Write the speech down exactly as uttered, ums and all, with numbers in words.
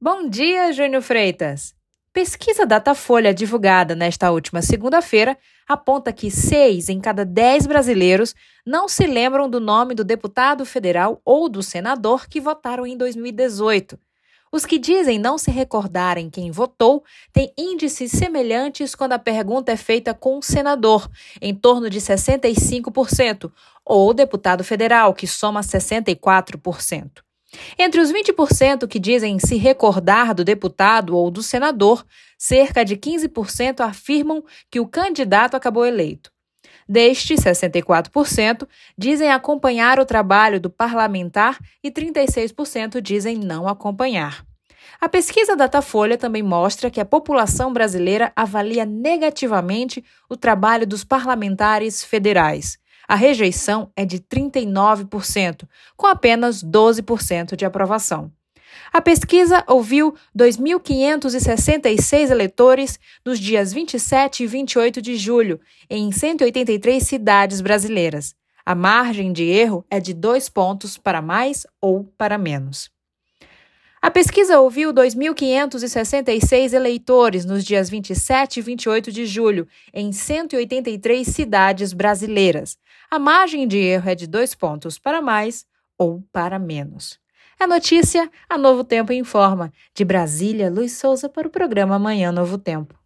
Bom dia, Júnior Freitas! Pesquisa Datafolha divulgada nesta última segunda-feira aponta que seis em cada dez brasileiros não se lembram do nome do deputado federal ou do senador que votaram em dois mil e dezoito. Os que dizem não se recordarem quem votou têm índices semelhantes quando a pergunta é feita com um senador, em torno de sessenta e cinco por cento, ou deputado federal, que soma sessenta e quatro por cento. Entre os vinte por cento que dizem se recordar do deputado ou do senador, cerca de quinze por cento afirmam que o candidato acabou eleito. Destes, sessenta e quatro por cento dizem acompanhar o trabalho do parlamentar e trinta e seis por cento dizem não acompanhar. A pesquisa Datafolha também mostra que a população brasileira avalia negativamente o trabalho dos parlamentares federais. A rejeição é de trinta e nove por cento, com apenas doze por cento de aprovação. A pesquisa ouviu dois mil quinhentos e sessenta e seis eleitores nos dias vinte e sete e vinte e oito de julho, em cento e oitenta e três cidades brasileiras. A margem de erro é de dois pontos para mais ou para menos. A pesquisa ouviu dois mil quinhentos e sessenta e seis eleitores nos dias vinte e sete e vinte e oito de julho, em cento e oitenta e três cidades brasileiras. A margem de erro é de dois pontos para mais ou para menos. A notícia, a Novo Tempo informa. De Brasília, Luiz Souza para o programa Amanhã Novo Tempo.